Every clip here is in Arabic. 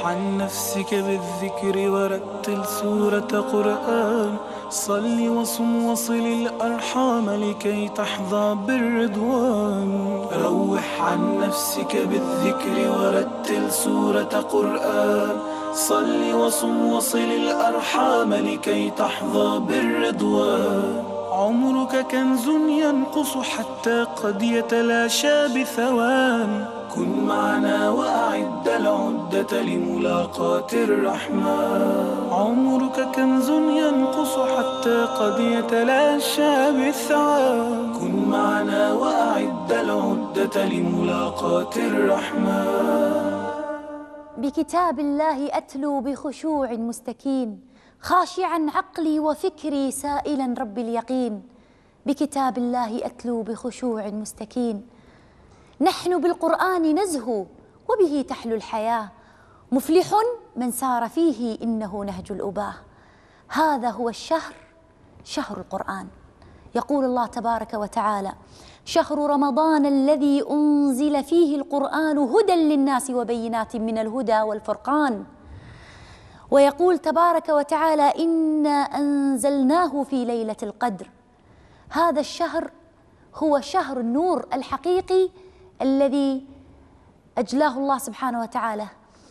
روح عن نفسك بالذكر ورتل سورة قرآن. صل وصم وصل الأرحام لكي تحظى بالرضوان. روح عن نفسك بالذكر ورتل سورة قرآن. صل وصم وصل الأرحام لكي تحظى بالرضوان. عمرك كنز ينقص حتى قد يتلاشى بثوان. كن معنا وأعد العدة لملاقاة الرحمن. عمرك كنز ينقص حتى قد يتلاشى بالثوان. كن معنا وأعد العدة لملاقاة الرحمن. بكتاب الله أتلو بخشوع مستكين، خاشعا عقلي وفكري سائلا رب اليقين. بكتاب الله أتلو بخشوع مستكين. نحن بالقرآن نزهو وبه تحلو الحياة. مفلح من سار فيه إنه نهج الأباه. هذا هو الشهر، شهر القرآن. يقول الله تبارك وتعالى: شهر رمضان الذي أنزل فيه القرآن هدى للناس وبينات من الهدى والفرقان. ويقول تبارك وتعالى: إنا أنزلناه في ليلة القدر. هذا الشهر هو شهر النور الحقيقي الذي أجلاه الله سبحانه وتعالى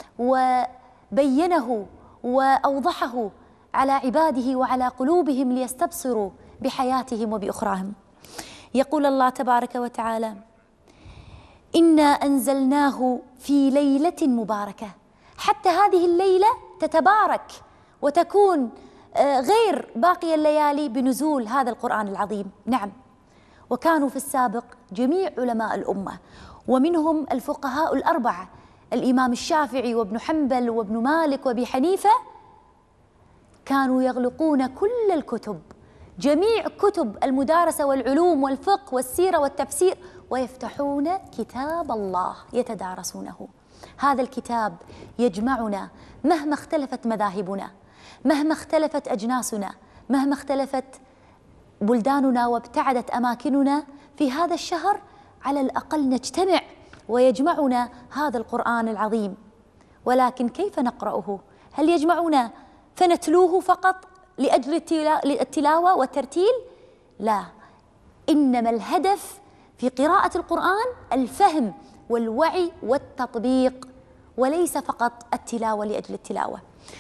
وبينه وأوضحه على عباده وعلى قلوبهم ليستبصروا بحياتهم وبأخراهم. يقول الله تبارك وتعالى: إنا أنزلناه في ليلة مباركة. حتى هذه الليلة تتبارك وتكون غير باقي الليالي بنزول هذا القرآن العظيم. نعم، وكانوا في السابق جميع علماء الأمة ومنهم الفقهاء الأربعة، الإمام الشافعي وابن حنبل وابن مالك وابي حنيفة، كانوا يغلقون كل الكتب، جميع كتب المدارسة والعلوم والفقه والسيرة والتفسير، ويفتحون كتاب الله يتدارسونه. هذا الكتاب يجمعنا مهما اختلفت مذاهبنا، مهما اختلفت أجناسنا، مهما اختلفت بلداننا وابتعدت أماكننا. في هذا الشهر على الأقل نجتمع ويجمعنا هذا القرآن العظيم. ولكن كيف نقرأه؟ هل يجمعنا فنتلوه فقط لأجل التلاوة والترتيل؟ لا، إنما الهدف في قراءة القرآن الفهم والوعي والتطبيق، وليس فقط التلاوة لأجل التلاوة.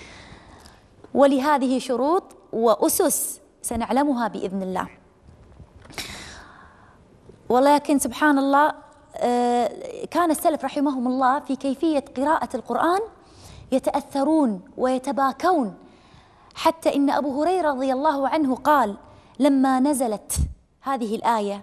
ولهذه شروط وأسس سنعلمها بإذن الله. ولكن سبحان الله، كان السلف رحمهم الله في كيفية قراءة القرآن يتأثرون ويتباكون، حتى إن أبو هريرة رضي الله عنه قال لما نزلت هذه الآية: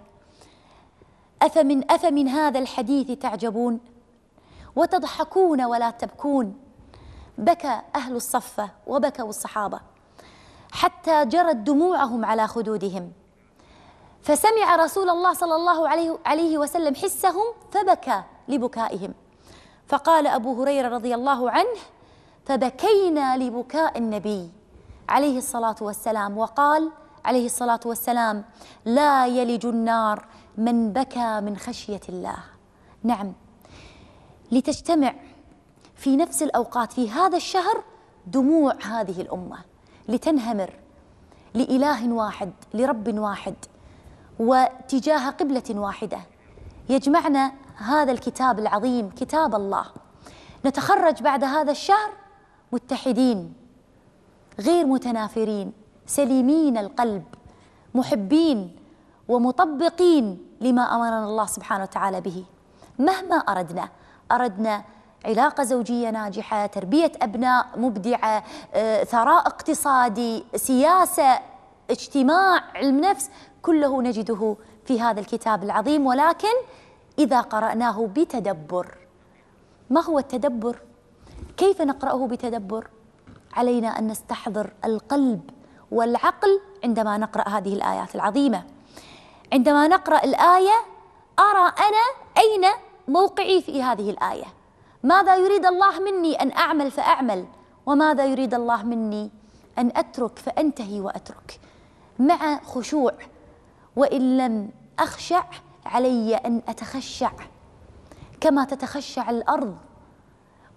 أفمن هذا الحديث تعجبون وتضحكون ولا تبكون. بكى أهل الصفة وبكوا الصحابة حتى جرت دموعهم على خدودهم، فسمع رسول الله صلى الله عليه وسلم حسهم فبكى لبكائهم. فقال أبو هريرة رضي الله عنه: فبكينا لبكاء النبي عليه الصلاة والسلام. وقال عليه الصلاة والسلام: لا يلج النار من بكى من خشية الله. نعم، لتجتمع في نفس الأوقات في هذا الشهر دموع هذه الأمة لتنهمر لإله واحد، لرب واحد، وتجاه قبلة واحدة. يجمعنا هذا الكتاب العظيم، كتاب الله. نتخرج بعد هذا الشهر متحدين، غير متنافرين، سليمين القلب، محبين ومطبقين لما أمرنا الله سبحانه وتعالى به. مهما أردنا علاقة زوجية ناجحة، تربية أبناء مبدعة، ثراء اقتصادي، سياسة، اجتماع، علم نفس، كله نجده في هذا الكتاب العظيم. ولكن إذا قرأناه بتدبر. ما هو التدبر؟ كيف نقرأه بتدبر؟ علينا أن نستحضر القلب والعقل عندما نقرأ هذه الآيات العظيمة. عندما نقرأ الآية أرى أنا أين موقعي في هذه الآية، ماذا يريد الله مني أن أعمل فأعمل، وماذا يريد الله مني أن أترك فأنتهي وأترك، مع خشوع. وإن لم أخشع علي أن أتخشع كما تتخشع الأرض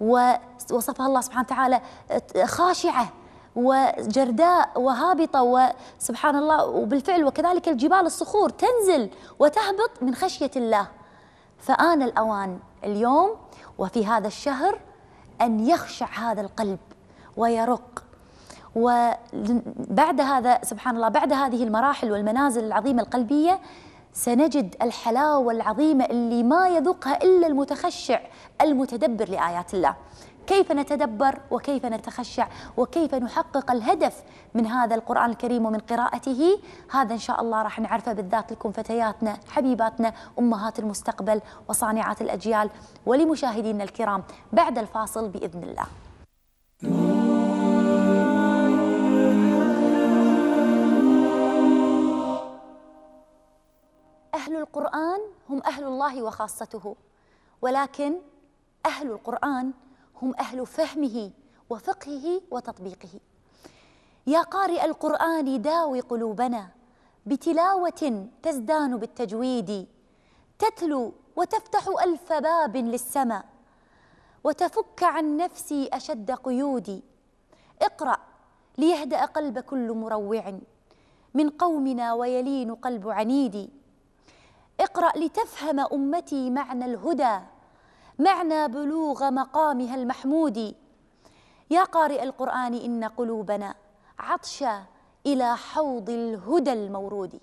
ووصفها الله سبحانه وتعالى خاشعة وجرداء وهابطة، وسبحان الله وبالفعل وكذلك الجبال الصخور تنزل وتهبط من خشية الله. فآن الأوان اليوم وفي هذا الشهر أن يخشع هذا القلب ويرق. وبعد هذا سبحان الله بعد هذه المراحل والمنازل العظيمة القلبية سنجد الحلاوة العظيمة اللي ما يذوقها إلا المتخشع المتدبر لآيات الله. كيف نتدبر وكيف نتخشع وكيف نحقق الهدف من هذا القرآن الكريم ومن قراءته، هذا إن شاء الله راح نعرفه بالذات لكم فتياتنا حبيباتنا أمهات المستقبل وصانعات الأجيال ولمشاهدينا الكرام بعد الفاصل بإذن الله. أهل القرآن هم أهل الله وخاصته، ولكن أهل القرآن هم أهل فهمه وفقهه وتطبيقه. يا قارئ القرآن داوي قلوبنا بتلاوة تزدان بالتجويد، تتلو وتفتح ألف باب للسماء وتفك عن نفسي أشد قيودي. اقرأ ليهدأ قلب كل مروع من قومنا ويلين قلب عنيد. اقرأ لتفهم أمتي معنى الهدى، معنى بلوغ مقامها المحمود. يا قارئ القرآن إن قلوبنا عطشا إلى حوض الهدى المورود.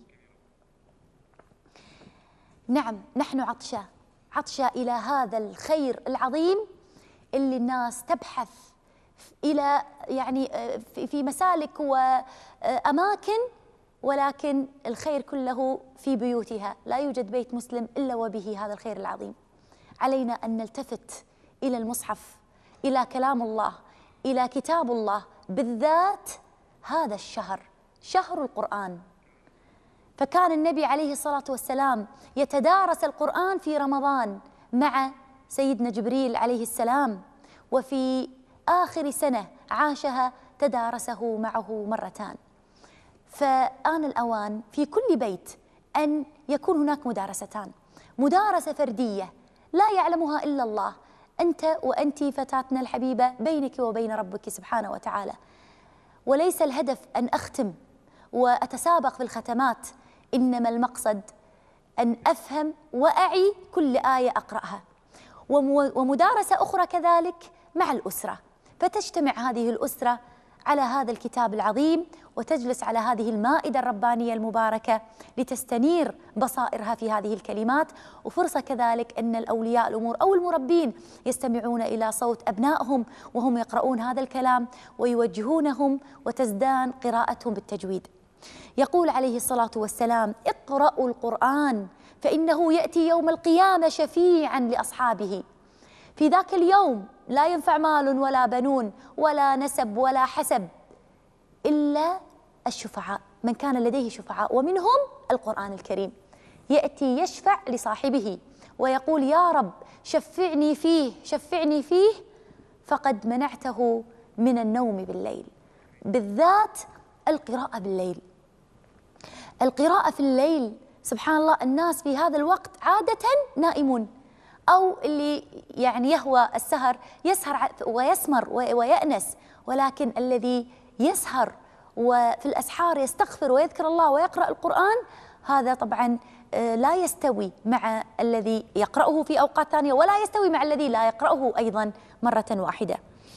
نعم نحن عطشا إلى هذا الخير العظيم اللي الناس تبحث إلى يعني في مسالك وأماكن، ولكن الخير كله في بيوتها. لا يوجد بيت مسلم إلا وبه هذا الخير العظيم. علينا أن نلتفت إلى المصحف، إلى كلام الله، إلى كتاب الله، بالذات هذا الشهر شهر القرآن. فكان النبي عليه الصلاة والسلام يتدارس القرآن في رمضان مع سيدنا جبريل عليه السلام، وفي آخر سنة عاشها تدارسه معه مرتان. فآن الأوان في كل بيت أن يكون هناك مدارستان، مدارسة فردية لا يعلمها إلا الله، أنت وأنت فتاتنا الحبيبة بينك وبين ربك سبحانه وتعالى. وليس الهدف أن أختم وأتسابق في الختمات، إنما المقصد أن أفهم وأعي كل آية أقرأها. ومدارسة أخرى كذلك مع الأسرة، فتجتمع هذه الأسرة على هذا الكتاب العظيم وتجلس على هذه المائدة الربانية المباركة لتستنير بصائرها في هذه الكلمات. وفرصة كذلك أن الأولياء الأمور أو المربين يستمعون إلى صوت أبنائهم وهم يقرؤون هذا الكلام ويوجهونهم وتزدان قراءتهم بالتجويد. يقول عليه الصلاة والسلام: اقرأوا القرآن فإنه يأتي يوم القيامة شفيعا لأصحابه. في ذاك اليوم لا ينفع مال ولا بنون ولا نسب ولا حسب إلا الشفعاء، من كان لديه شفعاء، ومنهم القرآن الكريم. يأتي يشفع لصاحبه ويقول: يا رب شفعني فيه شفعني فيه، فقد منعته من النوم بالليل. بالذات القراءة بالليل، القراءة في الليل سبحان الله الناس في هذا الوقت عادة نائمون، أو اللي يعني يهوى السهر يسهر ويسمر ويأنس، ولكن الذي يسهر وفي الأسحار يستغفر ويذكر الله ويقرأ القرآن هذا طبعا لا يستوي مع الذي يقرأه في أوقات ثانية، ولا يستوي مع الذي لا يقرأه أيضا مرة واحدة.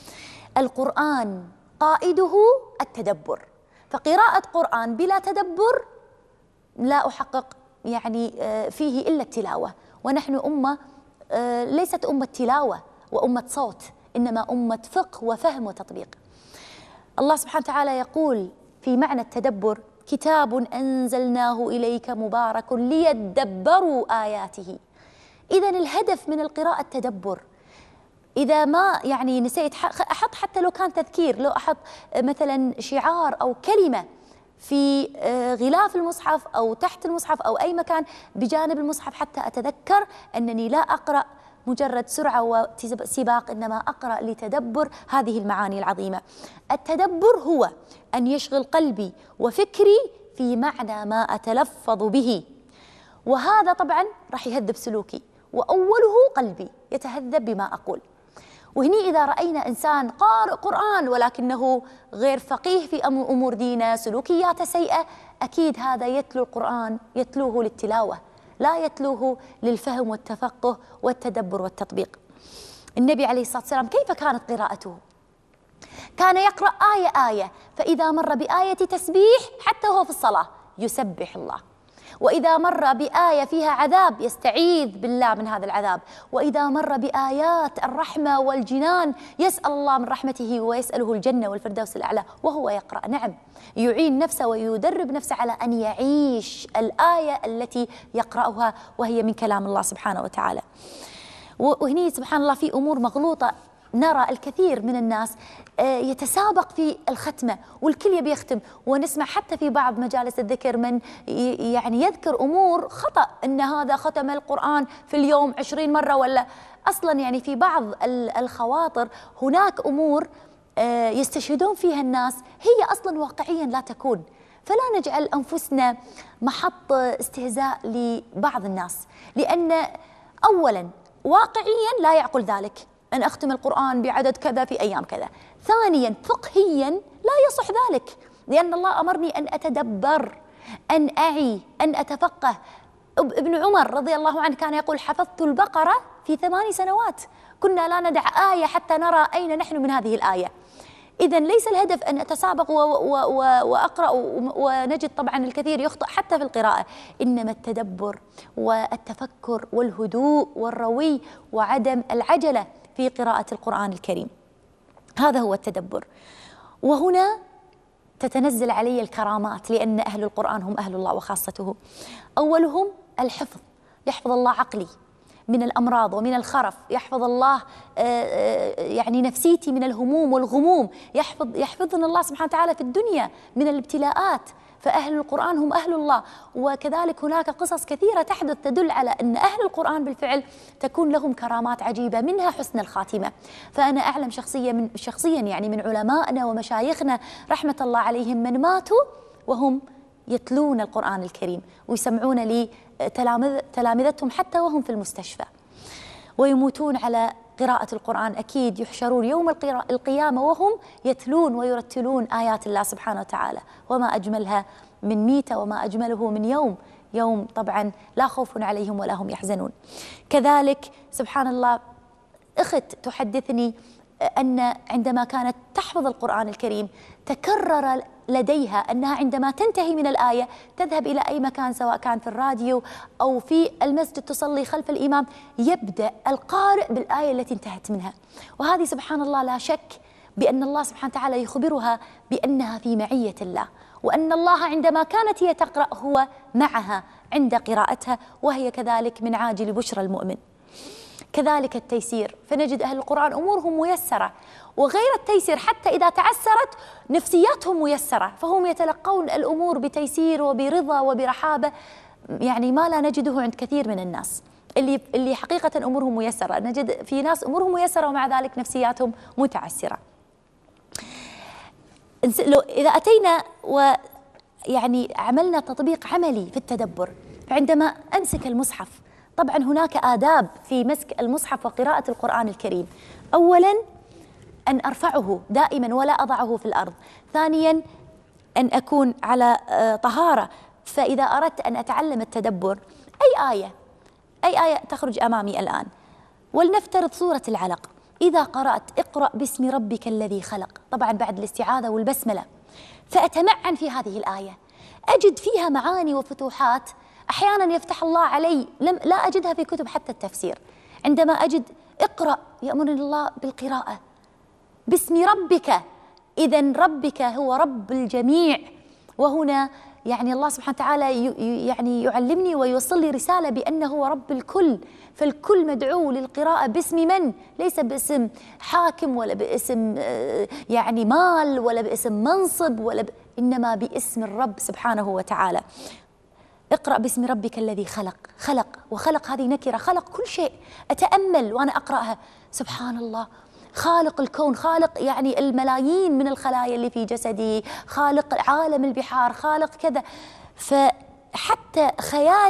القرآن قائده التدبر، فقراءة قرآن بلا تدبر لا أحقق يعني فيه إلا التلاوة. ونحن أمة ليست أمة تلاوة وأمة صوت، إنما أمة فقه وفهم وتطبيق. الله سبحانه وتعالى يقول في معنى التدبر: كتاب أنزلناه إليك مبارك ليدبروا آياته. إذن الهدف من القراءة التدبر. إذا ما يعني نسيت أحط حتى لو كان تذكير، لو أحط مثلا شعار أو كلمة في غلاف المصحف أو تحت المصحف أو أي مكان بجانب المصحف حتى أتذكر أنني لا أقرأ مجرد سرعة وسباق، إنما أقرأ لتدبر هذه المعاني العظيمة. التدبر هو أن يشغل قلبي وفكري في معنى ما أتلفظ به، وهذا طبعا راح يهذب سلوكي، وأوله قلبي يتهذب بما أقول. وهني إذا رأينا إنسان قارئ قرآن ولكنه غير فقيه في أمور دينه، سلوكياته سيئة، أكيد هذا يتلو القرآن يتلوه للتلاوة، لا يتلوه للفهم والتفقه والتدبر والتطبيق. النبي عليه الصلاة والسلام كيف كانت قراءته؟ كان يقرأ آية آية، فإذا مر بآية تسبيح حتى هو في الصلاة يسبح الله، وإذا مر بآية فيها عذاب يستعيذ بالله من هذا العذاب، وإذا مر بآيات الرحمة والجنان يسأل الله من رحمته ويسأله الجنة والفردوس الأعلى وهو يقرأ. نعم، يعين نفسه ويدرب نفسه على أن يعيش الآية التي يقرأها وهي من كلام الله سبحانه وتعالى. وهني سبحان الله في أمور مغلوطة، نرى الكثير من الناس يتسابق في الختمة والكل يبي يختم، ونسمع حتى في بعض مجالس الذكر من يعني يذكر أمور خطأ، أن هذا ختم القرآن في اليوم 20 مرة، ولا أصلا يعني في بعض الخواطر هناك أمور يستشهدون فيها الناس هي أصلا واقعيا لا تكون، فلا نجعل أنفسنا محط استهزاء لبعض الناس، لأن أولا واقعيا لا يعقل ذلك أن أختم القرآن بعدد كذا في أيام كذا. ثانيا فقهيا لا يصح ذلك، لأن الله أمرني أن أتدبر، أن أعي، أن أتفقه. ابن عمر رضي الله عنه كان يقول حفظت البقرة في 8 سنوات، كنا لا ندع آية حتى نرى أين نحن من هذه الآية. إذن ليس الهدف أن أتسابق وأقرأ، ونجد طبعا الكثير يخطئ حتى في القراءة، إنما التدبر والتفكر والهدوء والروي وعدم العجلة في قراءة القرآن الكريم، هذا هو التدبر. وهنا تتنزل علي الكرامات، لأن أهل القرآن هم أهل الله وخاصته. أولهم الحفظ، يحفظ الله عقلي من الأمراض ومن الخرف، يحفظ الله يعني نفسيتي من الهموم والغموم، يحفظنا الله سبحانه وتعالى في الدنيا من الابتلاءات، فأهل القرآن هم أهل الله. وكذلك هناك قصص كثيرة تحدث تدل على أن أهل القرآن بالفعل تكون لهم كرامات عجيبة، منها حسن الخاتمة. فأنا أعلم شخصيا يعني من علمائنا ومشايخنا رحمة الله عليهم من ماتوا وهم يتلون القرآن الكريم ويسمعون لي تلامذتهم حتى وهم في المستشفى، ويموتون على قراءة القرآن. أكيد يحشرون يوم القيامة وهم يتلون ويرتلون آيات الله سبحانه وتعالى، وما أجملها من ميتة وما أجمله من يوم طبعا لا خوف عليهم ولا هم يحزنون. كذلك سبحان الله أخت تحدثني أن عندما كانت تحفظ القرآن الكريم تكرر لديها أنها عندما تنتهي من الآية تذهب إلى أي مكان، سواء كان في الراديو أو في المسجد تصلي خلف الإمام، يبدأ القارئ بالآية التي انتهت منها. وهذه سبحان الله لا شك بأن الله سبحانه وتعالى يخبرها بأنها في معية الله، وأن الله عندما كانت هي تقرأ هو معها عند قراءتها، وهي كذلك من عاجل بشرى المؤمن. كذلك التيسير، فنجد أهل القرآن أمورهم ميسرة، وغير التيسير حتى إذا تعسرت نفسياتهم ميسرة، فهم يتلقون الأمور بتيسير وبرضا وبرحابة، يعني ما لا نجده عند كثير من الناس اللي حقيقة أمورهم ميسرة. نجد في ناس أمورهم ميسرة ومع ذلك نفسياتهم متعسرة. إذا أتينا ويعني عملنا تطبيق عملي في التدبر، فعندما أمسك المصحف، طبعا هناك آداب في مسك المصحف وقراءة القرآن الكريم. أولا أن أرفعه دائما ولا أضعه في الأرض. ثانيا أن أكون على طهارة، فإذا أردت أن أتعلم التدبر أي آية تخرج أمامي الآن، ولنفترض سورة العلق، إذا قرأت اقرأ باسم ربك الذي خلق، طبعا بعد الاستعاذة والبسملة، فأتمعن في هذه الآية، أجد فيها معاني وفتوحات أحيانا يفتح الله علي لا أجدها في كتب حتى التفسير. عندما أجد اقرأ يأمرني الله بالقراءة باسم ربك، إذن ربك هو رب الجميع، وهنا يعني الله سبحانه وتعالى يعني يعلمني ويوصل لي رسالة بأنه هو رب الكل، فالكل مدعو للقراءة باسم من؟ ليس باسم حاكم ولا باسم يعني مال ولا باسم منصب إنما باسم الرب سبحانه وتعالى. اقرأ باسم ربك الذي خلق، وخلق هذه نكرة، خلق كل شيء. أتأمل وأنا أقرأها، سبحان الله، خالق الكون، خالق يعني الملايين من الخلايا اللي في جسدي، خالق عالم البحار، خالق كذا، فحتى خيالي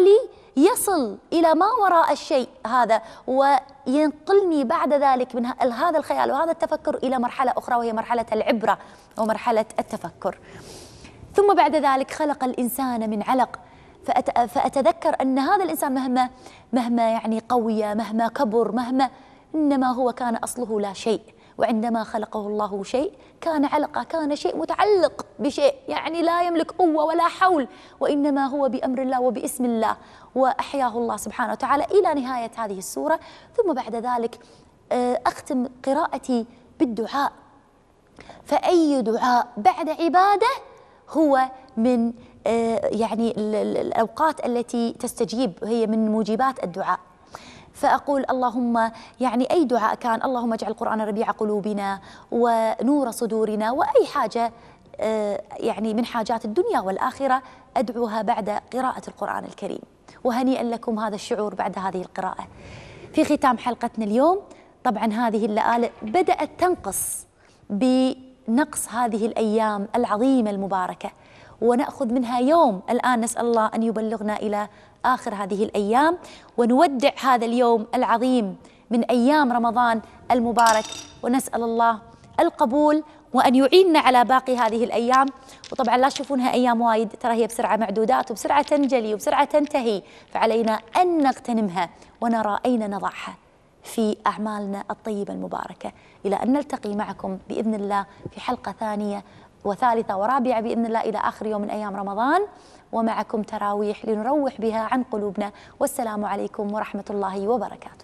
يصل إلى ما وراء الشيء هذا وينقلني بعد ذلك من هذا الخيال وهذا التفكر إلى مرحلة أخرى، وهي مرحلة العبرة ومرحلة التفكر. ثم بعد ذلك خلق الإنسان من علق، فأتذكر أن هذا الإنسان مهما يعني قوي، مهما كبر، إنما هو كان أصله لا شيء، وعندما خلقه الله شيء كان علقة، كان شيء متعلق بشيء، يعني لا يملك قوة ولا حول، وإنما هو بأمر الله وباسم الله، وأحياه الله سبحانه وتعالى إلى نهاية هذه السورة. ثم بعد ذلك أختم قراءتي بالدعاء، فأي دعاء بعد عبادة هو من يعني الأوقات التي تستجيب، هي من موجبات الدعاء. فأقول اللهم يعني أي دعاء كان، اللهم اجعل القرآن ربيع قلوبنا ونور صدورنا، وأي حاجة يعني من حاجات الدنيا والآخرة أدعوها بعد قراءة القرآن الكريم. وهنيئا لكم هذا الشعور بعد هذه القراءة. في ختام حلقتنا اليوم، طبعا هذه اللآلئ بدأت تنقص بنقص هذه الأيام العظيمة المباركة، ونأخذ منها يوم الآن. نسأل الله أن يبلغنا إلى آخر هذه الأيام ونودع هذا اليوم العظيم من أيام رمضان المبارك، ونسأل الله القبول وأن يعيننا على باقي هذه الأيام. وطبعا لا تشوفونها أيام وايد، ترى هي بسرعة معدودات وبسرعة تنجلي وبسرعة تنتهي، فعلينا أن نغتنمها ونرى أين نضعها في أعمالنا الطيبة المباركة، إلى أن نلتقي معكم بإذن الله في حلقة ثانية وثالثة ورابعة بإذن الله إلى آخر يوم من أيام رمضان، ومعكم تراويح لنروح بها عن قلوبنا. والسلام عليكم ورحمة الله وبركاته.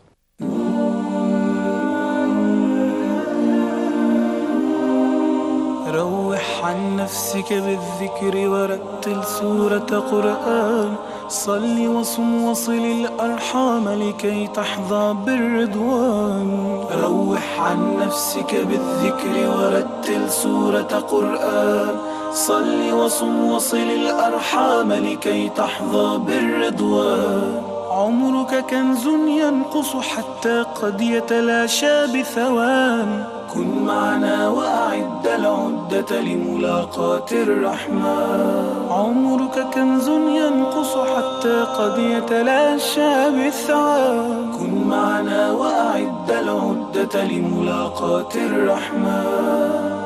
روح عن نفسك بالذكر ورتل سورة قرآن، صل وصم وصل الأرحام لكي تحظى بالرضوان. روح عن نفسك بالذكر ورتل سورة قرآن، صل وصم وصل الأرحام لكي تحظى بالرضوان. عمرك كنز ينقص حتى قد يتلاشى بثوان، كن معنا وأعد العدة لملاقاة الرحمن. عمرك كنز ينقص حتى قد يتلاشى بالثوان، كن معنا وأعد العدة لملاقاة الرحمن.